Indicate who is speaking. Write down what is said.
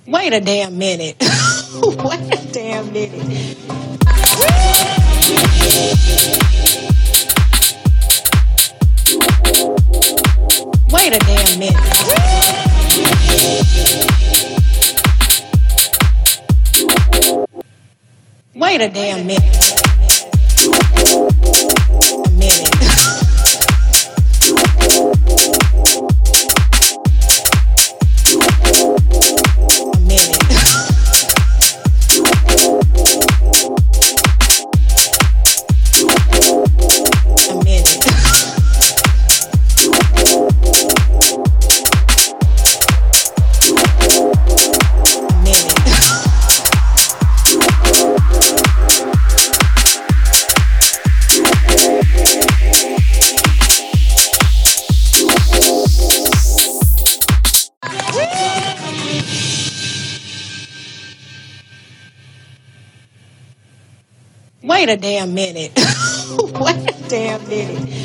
Speaker 1: Wait a damn minute. Wait a damn minute. Wait a damn minute. Wait a damn minute. A minute. A minute. A minute. Wait a damn minute. Wait a damn minute.